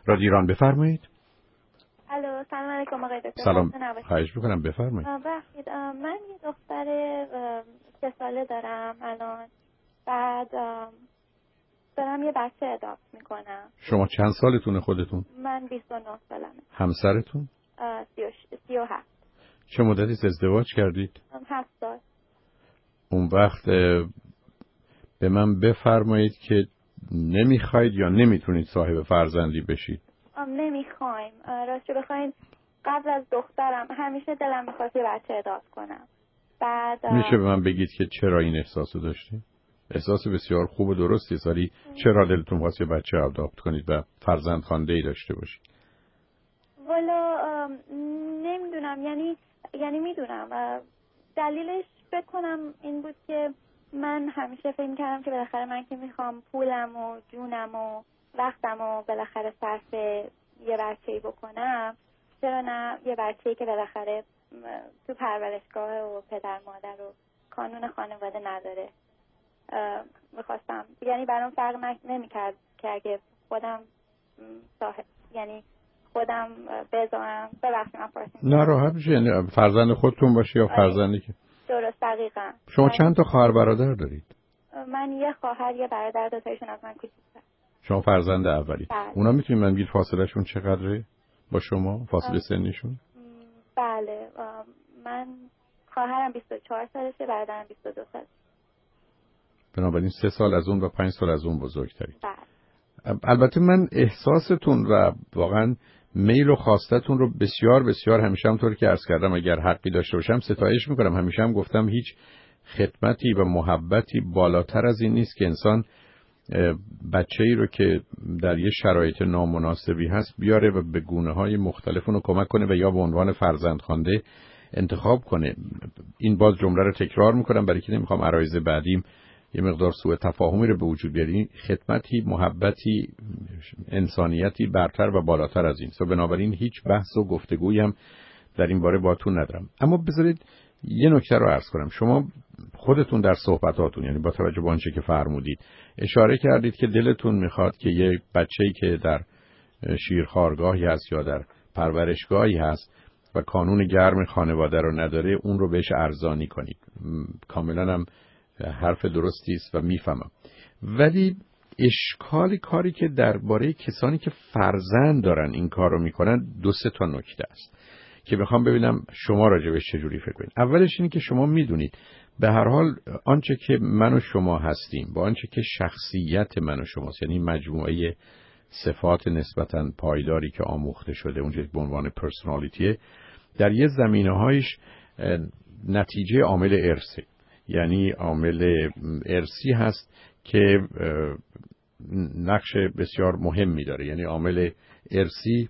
رادیو ایران بفرمایید. الو، سلام علیکم آقای دکتر. سلام، خواهش می‌کنم بفرمایید. ببخشید، من یه دختر 3 ساله دارم الان. بعد دارم یه بچه اداپت میکنم. شما چند سالتونه خودتون؟ من 29 سالمه. همسرتون؟ 37. چه مدتی ازدواج کردید؟ 7 سال. اون وقت به من بفرمایید که نمیخواید یا نمیتونید صاحب فرزندی بشید؟ نمیخوایم. راستش بخواین قبل از دخترم همیشه دلم میخواست یه بچه اداپت کنم. بعد میشه به من بگید که چرا این احساسو داشتید؟ احساس بسیار خوب و درستی، ولی چرا دلتون خواست یه بچه اداپت کنید و فرزند خوانده‌ای داشته باشید؟ والا نمیدونم، یعنی میدونم دلیلش فکر کنم این بود که من همیشه فکر کردم که بالاخره من که میخوام پولم و جونم و وقتم و بالاخره صرف یه بچه‌ای بکنم، چرا نه یه بچه‌ای که بالاخره تو پرورشگاه و پدر مادر و کانون خانواده نداره. میخواستم، یعنی برام فرق نمی‌کرد که اگه خودم صاحب، یعنی خودم بذارم. ببخشید من فارسی نه راحت بشه، یعنی فرزند خودتون باشه یا فرزندی که درست. دقیقاً. شما چند تا خواهر برادر دارید؟ من یه خواهر یه برادر، دو تایشون از من کوچیک‌تر. شما فرزند اولی. بله. اونا میتونید من بگید فاصله شون چقدره با شما؟ فاصله سنیشون؟ بله، من خواهرم 24 سالشه، برادرم 22 سالشه. بنابراین 3 سال از اون و 5 سال از اون بزرگترید. بله. البته من احساستون و واقعا میل و خواستتون رو بسیار بسیار همیشه همونطور که عرض کردم اگر حقی داشته باشم ستایش میکنم. همیشه هم گفتم هیچ خدمتی و محبتی بالاتر از این نیست که انسان بچه‌ای رو که در یه شرایط نامناسبی هست بیاره و به گونه‌های مختلف اون رو کمک کنه و یا به عنوان فرزندخوانده انتخاب کنه. این باز جمله رو تکرار میکنم برای که نمیخوام عرایض بعدیم یه مقدار سوء تفاهمی رو به وجود بیاره. خدمتی، محبتی، انسانیتی برتر و بالاتر از این. بنابراین هیچ بحث و گفتگویی هم در این باره باهاتون ندارم. اما بذارید یه نکته رو عرض کنم. شما خودتون در صحبتاتون، یعنی با توجه به آنچه که فرمودید، اشاره کردید که دلتون میخواد که یه بچه‌ای که در شیرخوارگاهی هست یا در پرورشگاهی هست و کانون گرم خانواده رو نداره اون رو بهش ارزانی کنید. کاملا هم حرف درستی است و میفهمم. ولی اشکال کاری که درباره کسانی که فرزند دارن این کار رو میکنن 2-3 تا نکته است که میخوام ببینم شما راجبش چجوری فکر کنید. اولش اینه که شما میدونید به هر حال آنچه که من و شما هستیم با آنچه که شخصیت من و شماست، یعنی مجموعه صفات نسبتاً پایداری که آموخته شده اونجا به عنوان پرسونالیتی، در یه زمینه‌هایش نتیجه عامل ارثه. یعنی عامل ارثی هست که نقش بسیار مهمی داره. یعنی عامل ارثی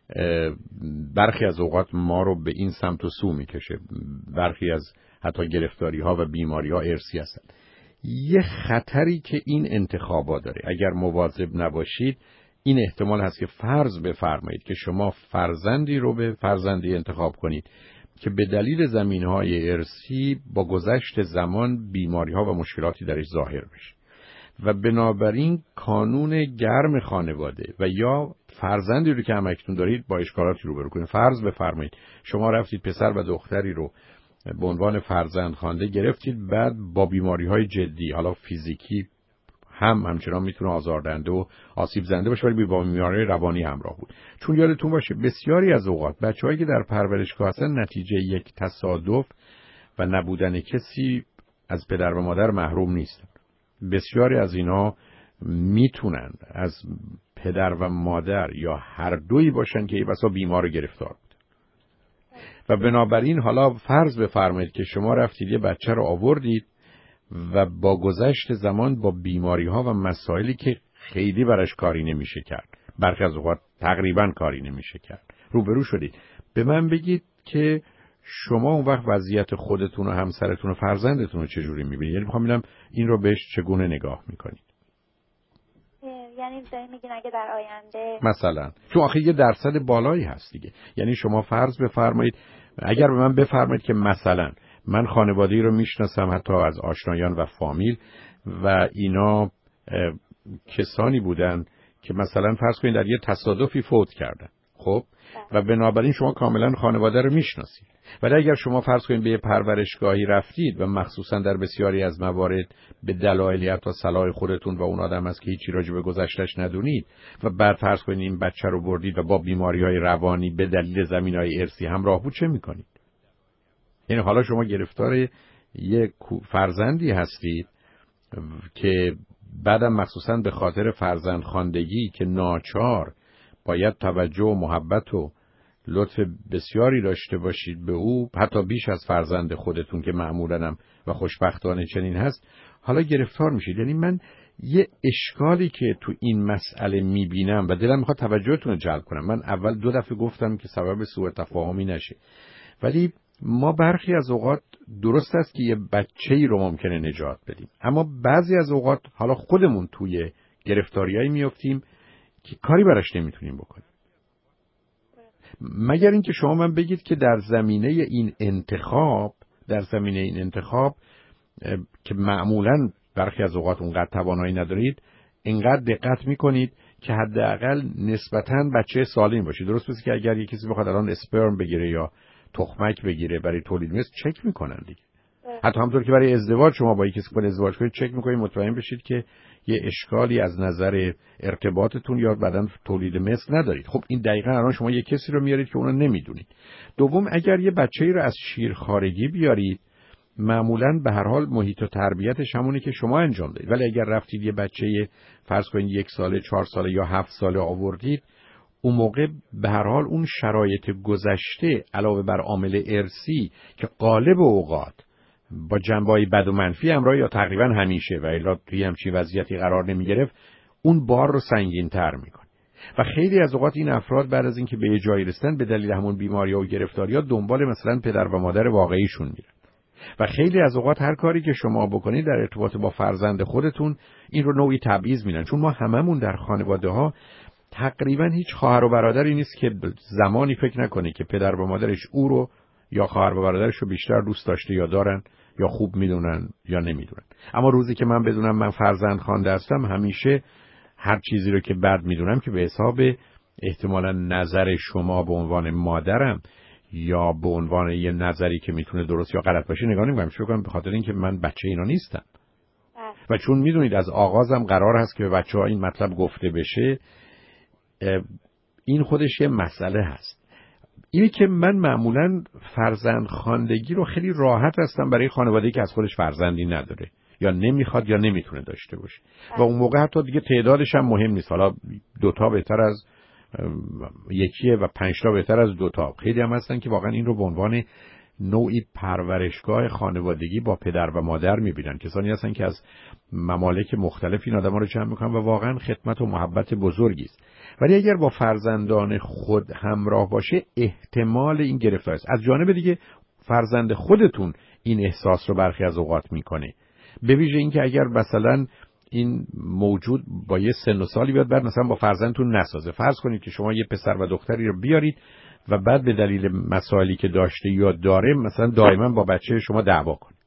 برخی از اوقات ما رو به این سمت و سو میکشه. برخی از حتی گرفتاری ها و بیماری ها ارثی هستن. یه خطری که این انتخابا داره، اگر مواظب نباشید این احتمال هست که فرض بفرمایید که شما فرزندی رو به فرزندی انتخاب کنید که به دلیل زمینهای ارثی با گذشت زمان بیماری ها و مشکلاتی درش ظاهر بشه و بنابراین کانون گرم خانواده و یا فرزندی رو که همکنون دارید با اشکالاتی روبرو کنید. فرض بفرمایید شما رفتید پسر و دختری رو به عنوان فرزند خوانده گرفتید، بعد با بیماری‌های جدی، حالا فیزیکی همچنان میتونه آزاردهنده و آسیب زننده باشه ولی با بیماری روانی همراه بود. چون یادتون باشه بسیاری از اوقات بچه‌هایی که در پرورشگاه هستن نتیجه یک تصادف و نبودن کسی از پدر و مادر محروم نیستن. بسیاری از اینا میتونن از پدر و مادر یا هر دوی باشن که بسا بیمار گرفتار بود و بنابراین حالا فرض بفرمایید که شما رفتید یه بچه رو آوردید و با گذشت زمان با بیماری ها و مسائلی که خیلی براش کاری نمیشه کرد، برخی از اوقات تقریبا کاری نمیشه کرد، روبرو شدید. به من بگید که شما اون وقت وضعیت خودتون و همسرتون و فرزندتون رو چجوری میبینید؟ یعنی میخوام ببینم این رو بهش چگونه نگاه میکنید. یعنی میگین اگه در آینده مثلا چون آخه یه درصد بالایی هست دیگه. یعنی شما فرض بفرمایید اگر به من بفرمایید که مثلا من خانواده‌ای رو میشناسم حتی از آشنایان و فامیل و اینا کسانی بودن که مثلا فرض کنید در یه تصادفی فوت کردن، خب، و بنابراین شما کاملا خانواده رو میشناسید. ولی اگر شما فرض کنید به یه پرورشگاهی رفتید و مخصوصا در بسیاری از موارد به دلایلی حتی صلاح خودتون و اون آدم است که هیچی راجع به گذشته‌اش ندونید و بعد فرض کنید این بچه رو بردید و با بیماری‌های روانی به دلیل زمینه‌های ارثی همراه بود، چه می‌کنید؟ یعنی حالا شما گرفتار یک فرزندی هستید که بعدم مخصوصا به خاطر فرزندخواندگی که ناچار باید توجه و محبت و لطف بسیاری داشته باشید به او، حتی بیش از فرزند خودتون که معمولاً هم و خوشبختانه چنین هست، حالا گرفتار میشید. یعنی من یه اشکالی که تو این مسئله میبینم و دلم میخواد توجهتون رو جلب کنم. من اول 2 دفعه گفتم که سبب سوء تفاهمی نشه، ولی ما برخی از اوقات درست است که یه بچه‌ای رو ممکنه نجات بدیم، اما بعضی از اوقات حالا خودمون توی گرفتاریایی میافتیم که کاری براش نمیتونیم بکنیم، مگر اینکه شما من بگید که در زمینه این انتخاب که معمولاً برخی از اوقات اونقدر توانایی ندارید، اینقدر دقت میکنید که حداقل نسبتاً بچه سالم باشه. درست است که اگر یکی کسی بخواد الان اسپرم بگیره یا تخمک بگیره برای تولید مثل، چک میکنن دیگه. حتی همونطور که برای ازدواج شما با یکی کسی ازدواج کنید چک میکنید، مطمئن بشید که یه اشکالی از نظر ارتباطتون یا بعداً تولید مثل ندارید. خب این دقیقاً الان شما یه کسی رو میارید که اونو نمیدونید. دوم، اگر یه بچه‌ای رو از شیرخوارگی بیارید، معمولاً به هر حال محیط و تربیتش همونی که شما انجام دادید. ولی اگر رفتید یه بچه فرض کنید 1 ساله، 4 ساله یا 7 ساله آوردید، اون موقع به هر حال اون شرایط گذشته علاوه بر عامل ارثی که غالب اوقات با جنبه‌های بد و منفی همراه یا تقریبا همیشه و الا توی همچین وضعیتی قرار نمی‌گرفت، اون بار رو سنگین‌تر می‌کنه. و خیلی از اوقات این افراد بعد از اینکه به یه جایی رسیدن به دلیل همون بیماری‌ها و گرفتاری‌ها دنبال مثلا پدر و مادر واقعیشون میرن. و خیلی از اوقات هر کاری که شما بکنید در ارتباط با فرزند خودتون این رو نوعی تبعیض می‌بینن، چون ما هممون در خانواده‌ها تقریبا هیچ خواهر و برادری نیست که زمانی فکر نکنه که پدر و مادرش او رو یا خواهر و برادرش رو بیشتر دوست داشته یا دارن یا خوب میدونن یا نمیدونن. اما روزی که من بدونم من فرزند خوانده هستم، همیشه هر چیزی رو که بد میدونم که به حساب احتمالا نظر شما به عنوان مادرم یا به عنوان یه نظری که میتونه درست یا غلط باشه نگاه نمی‌کنم، چون به خاطر اینکه من بچه اینا نیستم. و چون میدونید از آغازم قرار هست که به بچه‌ها این مطلب گفته بشه، این خودش یه مسئله هست. اینی که من معمولاً فرزند خواندگی رو خیلی راحت هستم برای خانواده‌ای که از خودش فرزندی نداره یا نمیخواد یا نمیتونه داشته باشه و اون موقع حتی دیگه تعدادش هم مهم نیست، حالا 2 تا بهتر از یکیه و 5 تا بهتر از 2 تا. خیلی هم هستن که واقعا این رو به عنوان نوعی پرورشگاه خانوادگی با پدر و مادر میبینن. کسانی هستن که از ممالک مختلف این آدما رو جمع میکنن و واقعا خدمت و محبت بزرگی است. ولی اگر با فرزندان خود همراه باشه، احتمال این گرفتاری است. از جانب دیگه فرزند خودتون این احساس رو برخی از اوقات میکنه، به ویژه اینکه اگر مثلا این موجود با یه سن و سالی بیاد بعد مثلا با فرزندتون نسازه. فرض کنید که شما یه پسر و دختری رو بیارید و بعد به دلیل مسائلی که داشته یا داره مثلا دائما با بچه شما دعوا کنید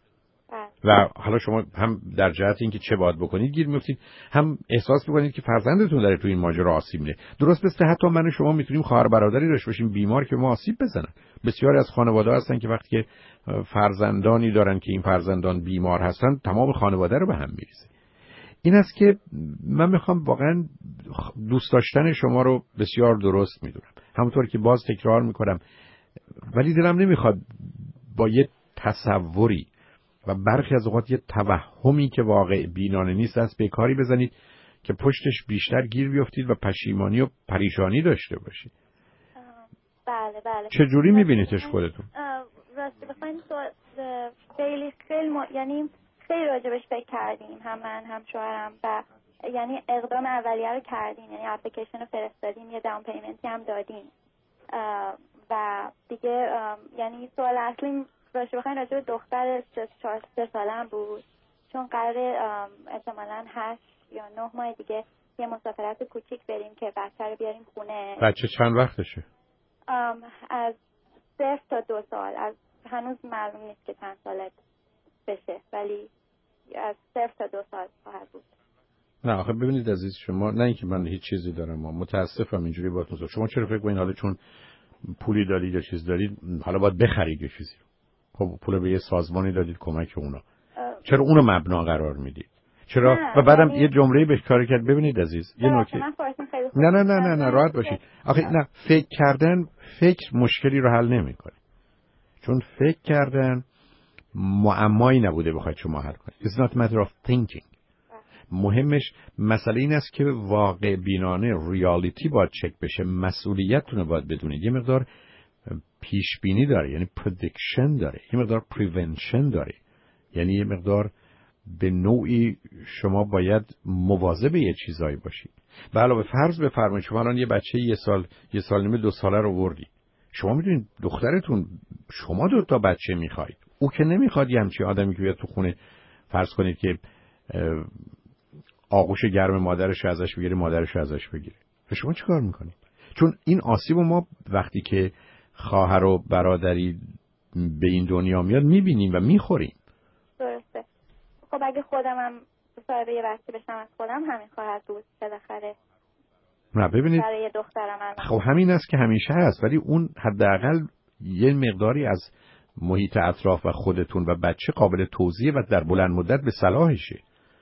و حالا شما هم در جهت اینکه چه باید بکنید گیر میفتید، هم احساس میکنید که فرزندتون داره تو این ماجرا آسیب میده. درست مثل حتی من و شما میتونیم خواهر برادری داشته باشیم بیمار که ما آسیب بزنن. بسیاری از خانواده‌ها هستن که وقتی که فرزندانی دارن که این فرزندان بیمار هستن، تمام خانواده رو به هم میریزه. این است که من میخوام واقعا دوست داشتن شما رو بسیار درست میدونم، همونطور که باز تکرار میکنم، ولی دلم نمیخواد با یه تصوری و برخی از اوقات یه توهمی که واقع بینانه نیست از به کاری بزنید که پشتش بیشتر گیر بیفتید و پشیمانی و پریشانی داشته باشید. بله. چجوری میبینیدش خودتون؟ راستی بخواین خیلی یعنی خیلی راجبش فکر کردیم، هم من هم شوهرم، و یعنی اقدام اولیه رو کردیم، یعنی اپلیکیشن رو فرستادیم، یه داون پیمنتی هم دادیم و دیگه یعنی سوال اصلی راجب دختر 3 سالم بود، چون قراره احتمالاً 8 یا 9 ماه دیگه یه مسافرت کوچیک بریم که بچه رو بیاریم خونه. بچه چند وقتشه؟ از 0 تا 2 سال. از هنوز معلوم نیست که چند ساله بشه، ولی از 0 تا 2 سال خواهد بود. نه آخه ببینید عزیز، شما نه اینکه من هیچ چیزی دارم، متاسفم اینجوری باهاتون صحبت. شما چرا فکر کنید حالا چون پولی دارید یا چیز دارید حالا باید بخرید یه چیزی رو؟ خب پول به یه سازمانی دادید کمک اونا، چرا اونو مبنا قرار میدید؟ چرا؟ و بعدم یه جمله به کار کرد. ببینید عزیز یه نکته، نه راحت باشید. آخه نه، فکر کردن، فکر مشکلی رو حل نمیکنه، چون فکر کردن معمایی نبوده بخواید شما حل کنید. It's not matter of thinking. مهمش مسئله این است که واقع بینانه ریالیتی باید چک بشه، مسئولیتتون رو باید بدونید. یه مقدار پیش بینی داره، یعنی پردیکشن داره، یه مقدار پریونشن داره، یعنی یه مقدار به نوعی شما باید مواظب یه چیزایی باشید. به علاوه فرض بفرمایید شما الان یه بچه یه سال نیمه 2 ساله رو آوردید، شما میدونید دخترتون، شما 2 تا بچه میخواید، او که نمیخواد یه همچین آدمی که بیاد تو خونه، فرض کنید که آغوش گرم مادرش ازش بگیره، مادرش ازش بگیره، و شما چیکار میکنید؟ چون این آسیبو ما وقتی که خواهر و برادری به این دنیا میاد میبینیم و میخوریم. درسته. خب اگه خودم هم صاحب یه بچه بشم از خودم همین خواهد بود بالاخره. نه ببینید برای دخترم خب همین است که همیشه هست، ولی اون حداقل یه مقداری از محیط اطراف و خودتون و بچه قابل توزیع و در بلند مدت به صلاحشه.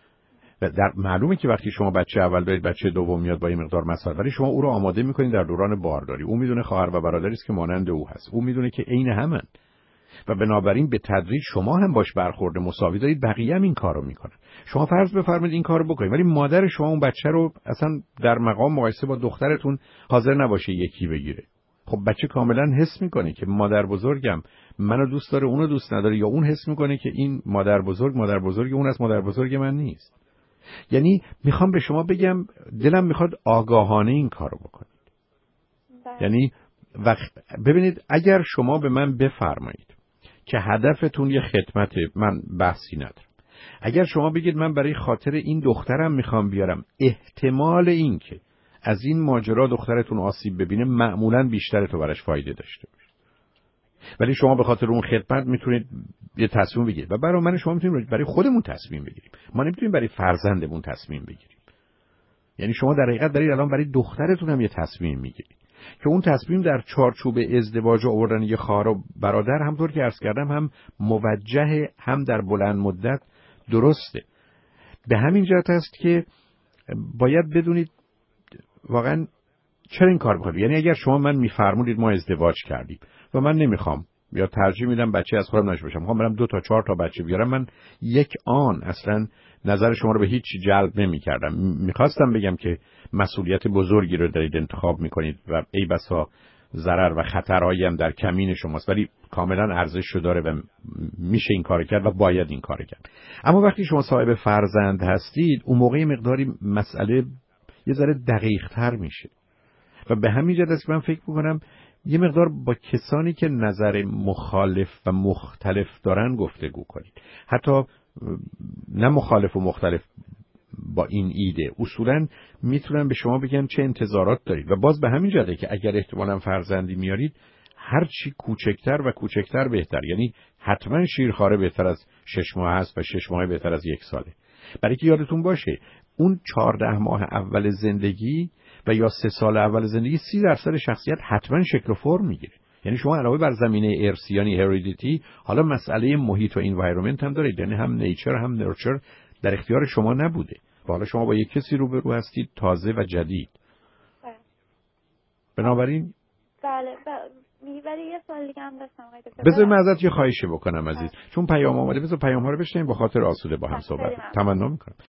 و در معلومه که وقتی شما بچه اول دارید، بچه دوم میاد با این مقدار مسائل، ولی شما او رو آماده میکنید در دوران بارداری. او میدونه خواهر و برادری است که مانند او هست، او میدونه که عین همن و بنابراین به تدریج شما هم باش برخورد مساوی دارید، بقیه هم این کارو میکنن. شما فرض بفرمایید این کارو بکنید، ولی مادر شما اون بچه رو اصلا در مقام مقایسه با دخترتون حاضر نباشه یکی بگیره. خب بچه کاملا حس میکنه که مادر بزرگم منو دوست داره، اونو دوست نداره، یا اون حس میکنه که این مادر بزرگ اون است، مادر بزرگ من نیست. یعنی میخوام به شما بگم دلم میخواد آگاهانه این کارو بکنید. یعنی ببینید اگر شما به من بفرمایید که هدفتون یه خدمته، من بحثی ندارم. اگر شما بگید من برای خاطر این دخترم میخوام بیارم، احتمال این که از این ماجرا دخترتون آسیب ببینه معمولاً بیشتره تا براش فایده داشته باشه. ولی شما به خاطر اون خدمت میتونید یه تصمیم بگیرید و برای من شما میتونید برای خودمون تصمیم بگیریم. ما نمیتونیم برای فرزندمون تصمیم بگیریم. یعنی شما در حقیقت دارید الان برای دخترتون هم یه تصمیم میگیرید که اون تصمیم در چارچوب ازدواج و آوردن یه خواهر و برادر، همونطور که عرض کردم، هم موجه، هم در بلند مدت درسته. به همین جهت است که باید بدونید واقعا چرا این کار بکنید. یعنی اگر شما من میفرمودید ما ازدواج کردیم و من نمیخوام یا ترجیح میدم بچه از خودم نشه باشم، میخوام برم 2 تا 4 تا بچه بیارم، من یک آن اصلا نظر شما رو به هیچ جلب نمی‌کردم. می‌خواستم بگم که مسئولیت بزرگی رو دارید انتخاب می‌کنید و ای بسا ضرر و خطرهایی هم در کمین شماست، ولی کاملا ارزش داره و میشه این کارو کرد و باید این کارو کرد. اما وقتی شما صاحب فرزند هستید، اون موقع مقداری مسئله یه ذره دقیق‌تر میشه و به همین جهت است که من فکر می‌کنم یه مقدار با کسانی که نظر مخالف و مختلف دارن گفتگو کنید. حتی نه مخالف و مختلف با این ایده، اصولاً میتونن به شما بگن چه انتظارات دارید و باز به همین جهته که اگر احتمالاً فرزندی میارید هر چی کوچکتر و کوچکتر بهتر. یعنی حتما شیرخواره بهتر از 6 ماه است و 6 ماه بهتر از 1 ساله. برای که یادتون باشه اون 14 ماه اول زندگی و یا 3 سال اول زندگی 30% شخصیت حتما شکل و فرم میگیره. یعنی شما علاوه بر زمینه ارثی یعنی هریدیتی، حالا مسئله محیط و انوایرمنت هم دارید. یعنی هم نیچر هم نرچر در اختیار شما نبوده و حالا شما با یک کسی روبرو هستید تازه و جدید. بنابراین ولی یه سوال دیگه هم داشتم. بذار من ازت یه خواهشی بکنم عزیز، چون پیام اومده، بذار پیام ها رو بشنویم، به خاطر آسوده با هم صحبت تمنا میکنم.